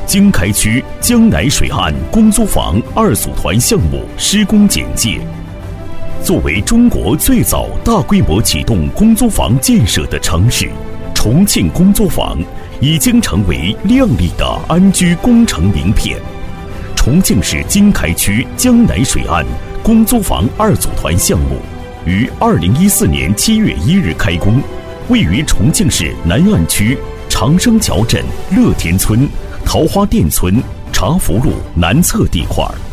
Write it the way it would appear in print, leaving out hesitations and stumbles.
经开区江南水岸公租房2组团项目施工简介。作为中国最早大规模启动公租房建设的城市，重庆公租房已经成为亮丽的安居工程名片。重庆市经开区江南水岸公租房2组团项目于2014年7月1日开工，位于重庆市南岸区长生桥镇乐田村桃花店村茶福路南侧地块。